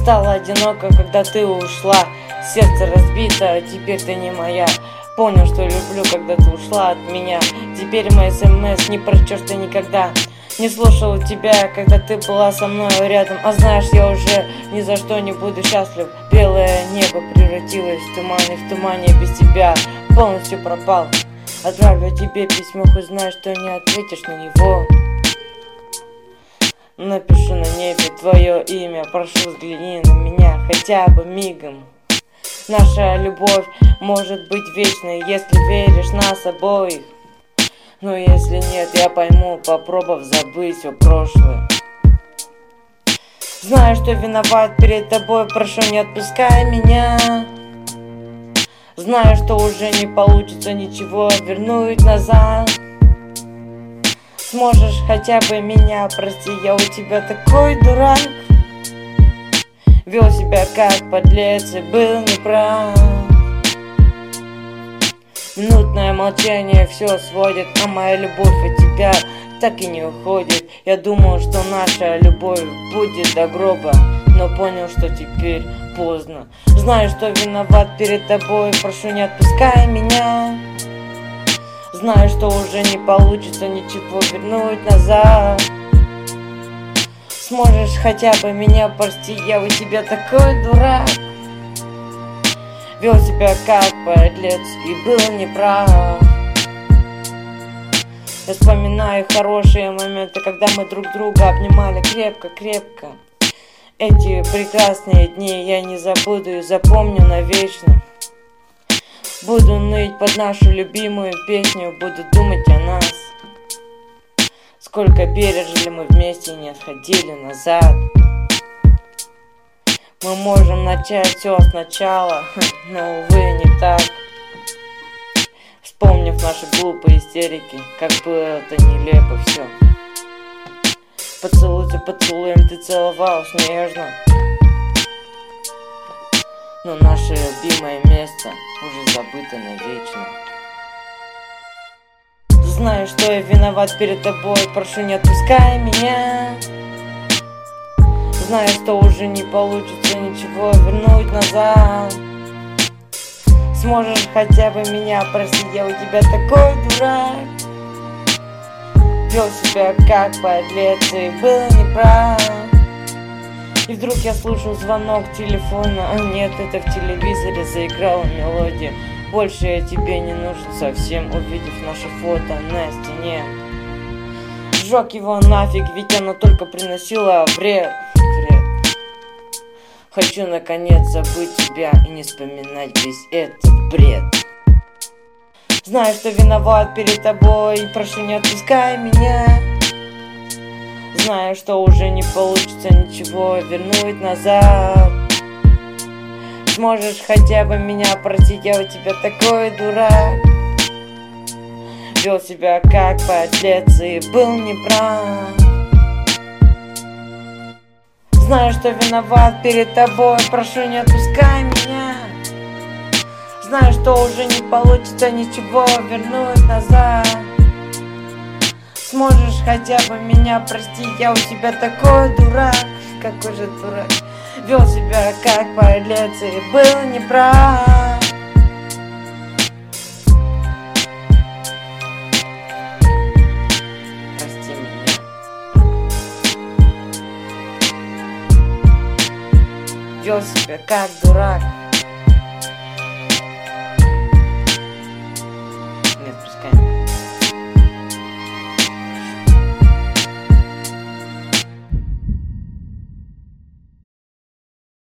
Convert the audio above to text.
Стало одиноко, когда ты ушла. Сердце разбито, теперь ты не моя. Понял, что люблю, когда ты ушла от меня. Теперь мои смс не прочтешь ты никогда. Не слушал тебя, когда ты была со мной рядом. А знаешь, я уже ни за что не буду счастлив. Белое небо превратилось в туман, и в тумане без тебя полностью пропал. Отправлю тебе письмо, хоть знаешь, что не ответишь на него. Напишу на небе твое имя, прошу, взгляни на меня хотя бы мигом. Наша любовь может быть вечной, если веришь нас обоих. Но если нет, я пойму, попробовав забыть все прошлое. Знаю, что виноват перед тобой, прошу, не отпускай меня. Знаю, что уже не получится ничего вернуть назад. Сможешь хотя бы меня прости, я у тебя такой дурак. Вел себя как подлец и был неправ. Минутное молчание все сводит, а моя любовь от тебя так и не уходит. Я думал, что наша любовь будет до гроба, но понял, что теперь поздно. Знаю, что виноват перед тобой, прошу, не отпускай меня. Знаю, что уже не получится ничего вернуть назад. Сможешь хотя бы меня простить, я у тебя такой дурак. Вел себя как подлец и был неправ. Я вспоминаю хорошие моменты, когда мы друг друга обнимали крепко-крепко. Эти прекрасные дни я не забуду и запомню навечно. Буду ныть под нашу любимую песню, буду думать о нас. Сколько пережили мы вместе и не отходили назад. Мы можем начать все сначала, но, увы, не так. Вспомнив наши глупые истерики, как было это нелепо все. Поцелуй за поцелуем ты целовалась нежно, но наше любимое место уже забыто навечно. Знаю, что я виноват перед тобой, прошу, не отпускай меня. Знаю, что уже не получится ничего вернуть назад. Сможешь хотя бы меня простить, я у тебя такой дурак. Вел себя как подлец и был неправ. И вдруг я слышу звонок телефона, а нет, это в телевизоре заиграла мелодия. Больше я тебе не нужен совсем, увидев наше фото на стене. Сжег его нафиг, ведь оно только приносило вред. Хочу наконец забыть тебя и не вспоминать весь этот бред. Знаю, что виноват перед тобой, прошу, не отпускай меня. Знаю, что уже не получится ничего вернуть назад. Сможешь хотя бы меня простить, я у тебя такой дурак. Вел себя как подлец и был неправ. Знаю, что виноват перед тобой, прошу, не отпускай меня. Знаю, что уже не получится ничего вернуть назад. Сможешь хотя бы меня простить, я у тебя такой дурак. Какой же дурак. Вел себя как подлец и был неправ. Прости меня. Вел себя как дурак.